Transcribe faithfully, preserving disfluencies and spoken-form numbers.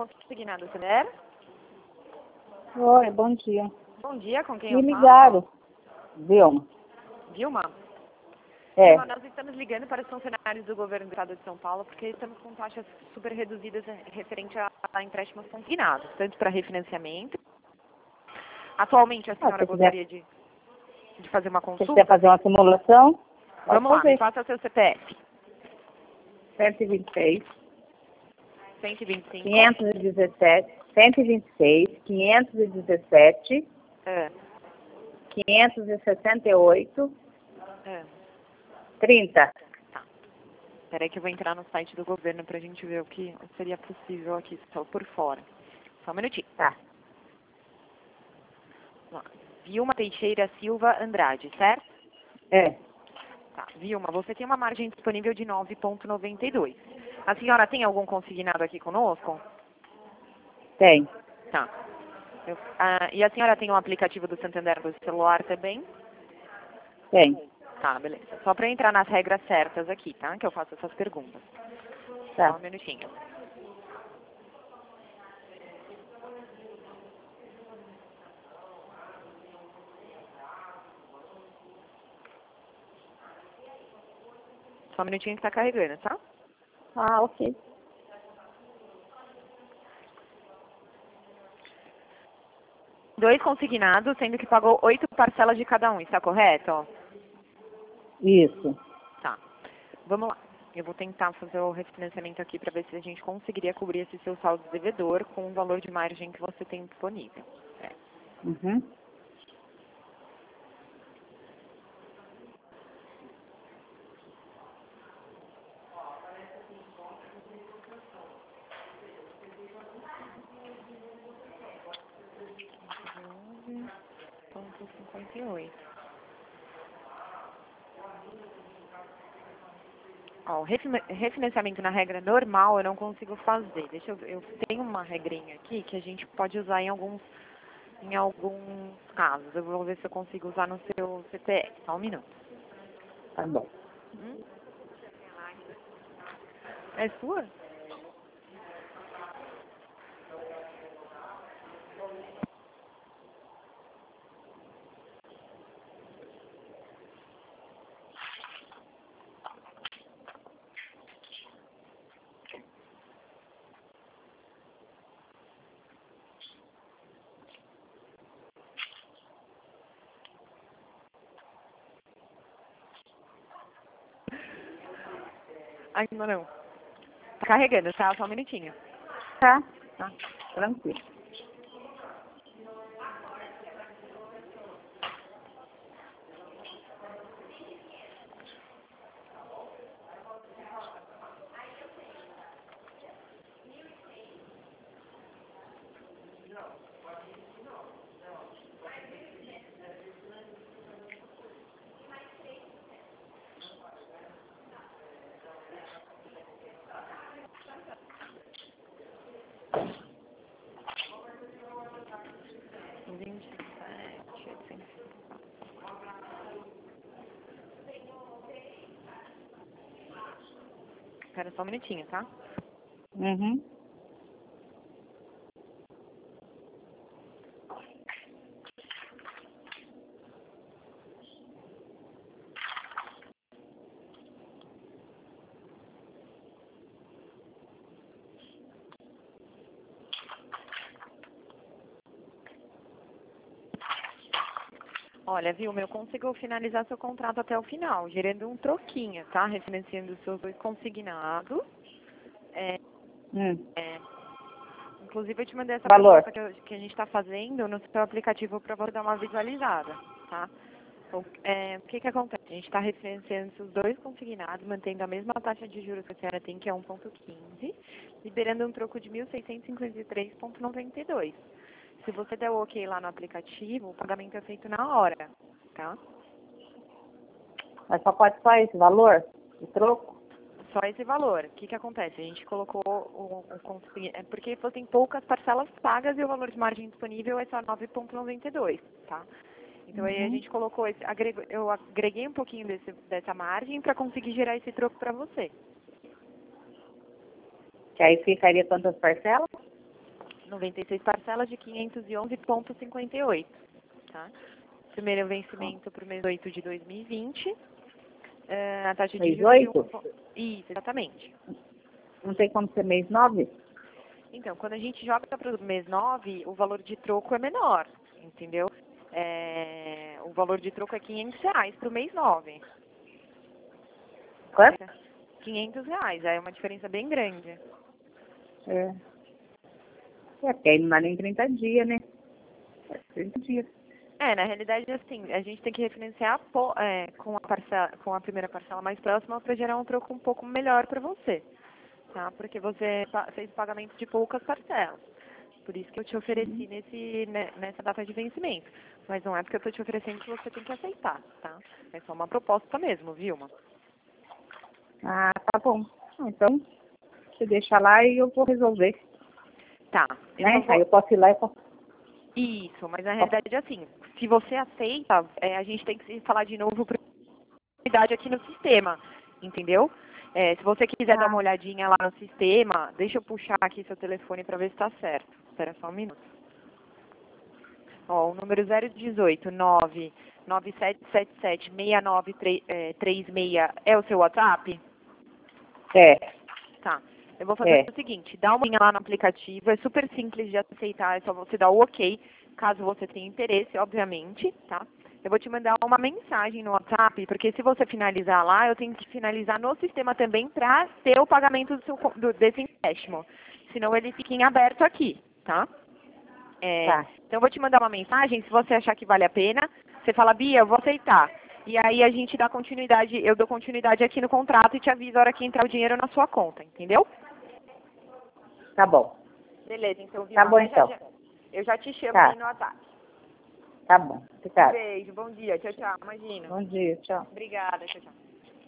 consignado, Santander. Oi, bom dia. Bom dia, com quem Me eu falo? ligaram. Vilma. Vilma? É. Vilma, nós estamos ligando para os funcionários do governo do estado de São Paulo porque estamos com taxas super reduzidas referente a, a empréstimos consignados, tanto para refinanciamento. Atualmente a senhora Ah, se quiser- gostaria de, de fazer uma Se consulta? quiser fazer uma simulação, pode Vamos lá, fazer. me faça seu C P F. cento e vinte e seis, cento e vinte e cinco. quinhentos e dezessete, cento e vinte e seis, quinhentos e dezessete, É, quinhentos e sessenta e oito, é. trinta. Espera aí que eu vou entrar no site do governo para a gente ver o que seria possível aqui, só por fora. Só um minutinho. Tá. Vamos lá. Vilma Teixeira Silva Andrade, certo? É. Tá. Vilma, você tem uma margem disponível de nove vírgula noventa e dois. A senhora tem algum consignado aqui conosco? Tem. Tá. Eu- ah, e a senhora tem um aplicativo do Santander no celular também? Tem. Tá, beleza. Só para entrar nas regras certas aqui, tá? Que eu faço essas perguntas. Só Tá. um minutinho. Só um minutinho que tá carregando, tá? Ah, ok. Dois consignados, sendo que pagou oito parcelas de cada um, está correto? Isso. Tá. Vamos lá. Eu vou tentar fazer o refinanciamento aqui para ver se a gente conseguiria cobrir esse seu saldo devedor com o valor de margem que você tem disponível. É. Uhum. Ponto cinquenta e oito. Ó, o refina- refinanciamento na regra normal eu não consigo fazer. Deixa eu ver. Eu tenho uma regrinha aqui que a gente pode usar em alguns, em alguns casos. Eu vou ver se eu consigo usar no seu C P F. Só um minuto. Tá bom. Hum? É sua? Ainda não. Tá carregando, tá? Só um minutinho. Tá. Tá? Tranquilo. vinte e sete, oitocentos. Espera só um minutinho, tá? Uhum. Olha, viu, eu consigo finalizar seu contrato até o final, gerando um troquinho, tá? Refinanciando os seus dois consignados. É, Hum. é, inclusive, eu te mandei essa Valor. proposta que, eu- que a gente está fazendo no seu aplicativo para você dar uma visualizada, tá? Então, é, o que que acontece? A gente está refinanciando os dois consignados, mantendo a mesma taxa de juros que a senhora tem, que é um vírgula quinze, liberando um troco de mil seiscentos e cinquenta e três vírgula noventa e dois. Se você der o ok lá no aplicativo, o pagamento é feito na hora, tá? Mas só pode só esse valor? O troco? Só esse valor. O que que acontece? A gente colocou o, o consign- é porque você tem poucas parcelas pagas e o valor de margem disponível é só nove vírgula noventa e dois, tá? Então aí a Uhum. gente colocou esse, agrego- eu agreguei um pouquinho desse, dessa margem para conseguir gerar esse troco para você. Que aí ficaria quantas parcelas? noventa e seis parcelas de quinhentos e onze vírgula cinquenta e oito. Tá? Primeiro vencimento para o mês oito de dois mil e vinte. Uh, a taxa de Mês juros... de oito? um- Isso, exatamente. Não tem como ser mês nove? Então, quando a gente joga para o mês nove, o valor de troco é menor, entendeu? É, o valor de troco é quinhentos reais para o mês nove. Quanto? quinhentos reais, é uma diferença bem grande. É. É, porque aí não dá nem trinta dias, né? É trinta dias. É, na realidade, assim, a gente tem que referenciar po- é, com, a parcela, com a primeira parcela mais próxima para gerar um troco um pouco melhor para você, tá? Porque você pa- fez pagamento de poucas parcelas. Por isso que eu te ofereci nesse, né, nessa data de vencimento. Mas não é porque eu estou te oferecendo que você tem que aceitar, tá? É só uma proposta mesmo, Vilma? Ah, tá bom. Ah, então, você deixa lá e eu vou resolver. Tá. Eu Né? só vou... Aí eu posso ir lá e posso... Isso, mas na realidade, assim, se você aceita, é, a gente tem que se falar de novo para unidade aqui no sistema, entendeu? É, se você quiser dar uma Ah, olhadinha lá no sistema, deixa eu puxar aqui seu telefone para ver se está certo. Espera só um minuto. Ó, o número zero dezoito, nove nove sete sete sete, seis nove três seis é o seu WhatsApp? é, Tá. Eu vou fazer é. o seguinte, dá uma olhada lá no aplicativo, é super simples de aceitar, é só você dar o ok, caso você tenha interesse, obviamente, tá? Eu vou te mandar uma mensagem no WhatsApp, porque se você finalizar lá, eu tenho que finalizar no sistema também para ter o pagamento do seu, co- do, desse empréstimo. Senão ele fica em aberto aqui, tá? É, Tá, então eu vou te mandar uma mensagem, se você achar que vale a pena, você fala, Bia, eu vou aceitar. E aí a gente dá continuidade, eu dou continuidade aqui no contrato e te aviso a hora que entrar o dinheiro na sua conta, entendeu? tá bom. Beleza, então, Tá Vilma, bom, mas já, então. já- eu já te chamo Tá, aí no WhatsApp. tá bom. Um Obrigada. beijo, bom dia, tchau, tchau, imagina. Bom dia, tchau. Obrigada, tchau, tchau.